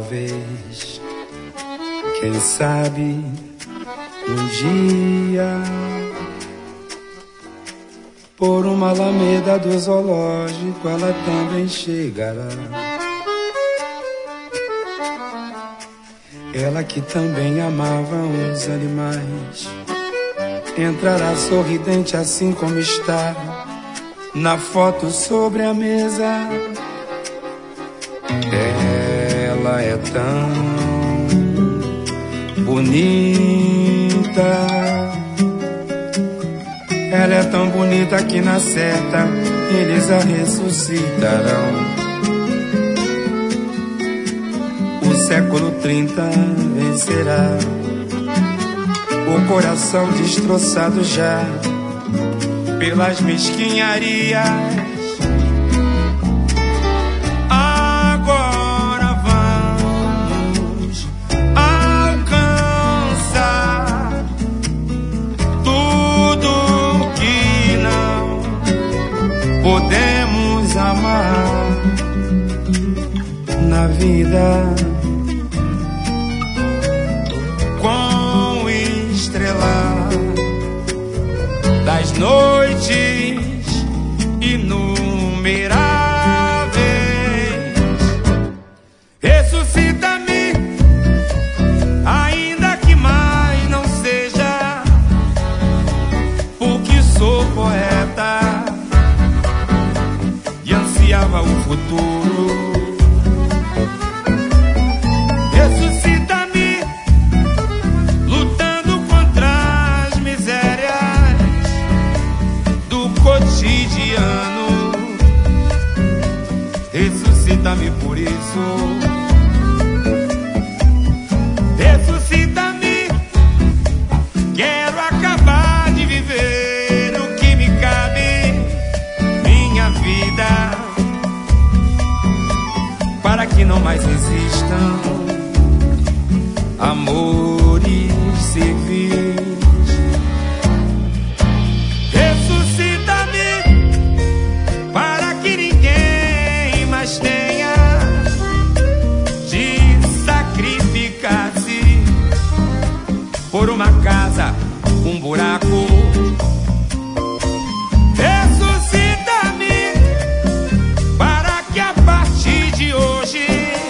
talvez, quem sabe, um dia, por uma alameda do zoológico ela também chegará. Ela que também amava os animais entrará sorridente assim como está na foto sobre a mesa. Ela é tão bonita, ela é tão bonita que na certa eles a ressuscitarão. O século 30 vencerá o coração destroçado já pelas mesquinharias. Agora vamos alcançar tudo que não podemos amar na vida. Das noites inumeráveis, ressuscita-me, ainda que mais não seja, porque sou poeta e ansiava o futuro. Ressuscita-me por isso, ressuscita-me, quero acabar de viver o que me cabe, minha vida, para que não mais existam amores civis. Por uma casa, um buraco. Ressuscita-me para que a partir de hoje,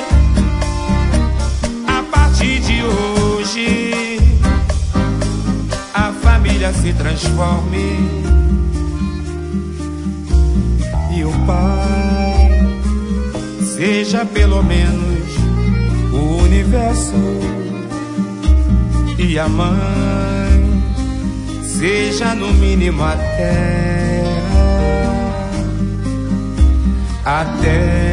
a família se transforme e o pai seja pelo menos o universo. E a mãe seja no mínimo a terra,